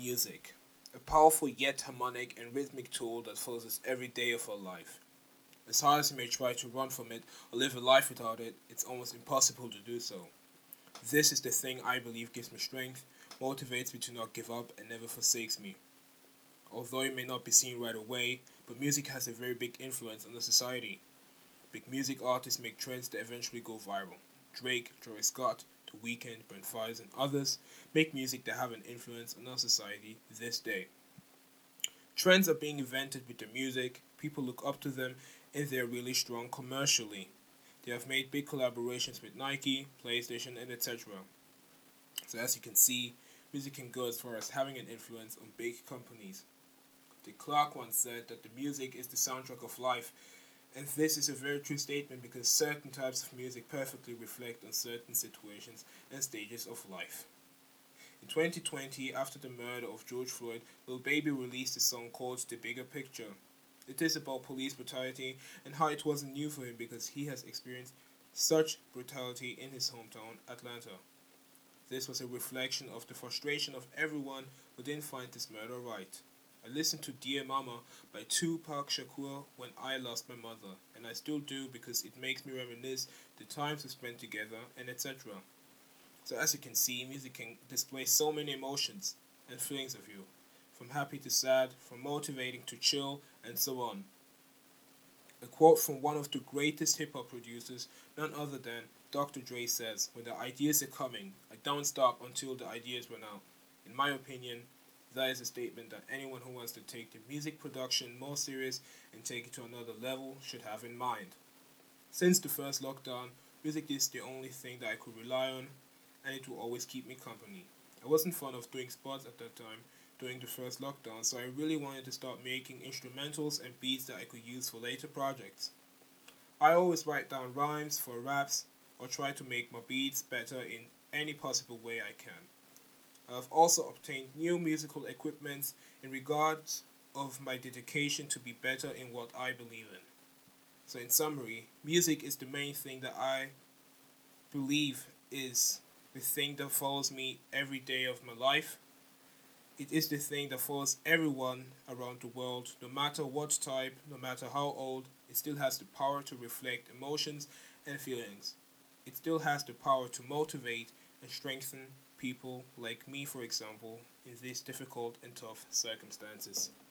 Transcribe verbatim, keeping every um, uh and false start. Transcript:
Music, a powerful yet harmonic and rhythmic tool that follows us every day of our life. As hard as you may try to run from it or live a life without it, it's almost impossible to do so. This is the thing I believe gives me strength, motivates me to not give up, and never forsakes me. Although it may not be seen right away, but music has a very big influence on the society. Big music artists make trends that eventually go viral. Drake, Travis Scott, The Weeknd, Brent Faiyaz, and others make music that have an influence on our society this day. Trends are being invented with their music, people look up to them, and they're really strong commercially. They have made big collaborations with Nike, PlayStation, and et cetera. So as you can see, music can go as far as having an influence on big companies. Dick Clark once said that the music is the soundtrack of life, and this is a very true statement because certain types of music perfectly reflect on certain situations and stages of life. In twenty twenty, after the murder of George Floyd, Lil Baby released a song called The Bigger Picture. It is about police brutality and how it wasn't new for him because he has experienced such brutality in his hometown, Atlanta. This was a reflection of the frustration of everyone who didn't find this murder right. I listened to Dear Mama by Tupac Shakur when I lost my mother, and I still do because it makes me reminisce the times we spent together and et cetera. So as you can see, music can display so many emotions and feelings of you, from happy to sad, from motivating to chill, and so on. A quote from one of the greatest hip-hop producers, none other than Doctor Dre says, "When the ideas are coming, I don't stop until the ideas run out." In my opinion, that is a statement that anyone who wants to take the music production more serious and take it to another level should have in mind. Since the first lockdown, music is the only thing that I could rely on, and it will always keep me company. I wasn't fond of doing spots at that time during the first lockdown, so I really wanted to start making instrumentals and beats that I could use for later projects. I always write down rhymes for raps or try to make my beats better in any possible way I can. I have also obtained new musical equipment in regards of my dedication to be better in what I believe in. So in summary, music is the main thing that I believe is the thing that follows me every day of my life. It is the thing that follows everyone around the world, no matter what type, no matter how old. It still has the power to reflect emotions and feelings. It still has the power to motivate and strengthen people like me, for example, in these difficult and tough circumstances.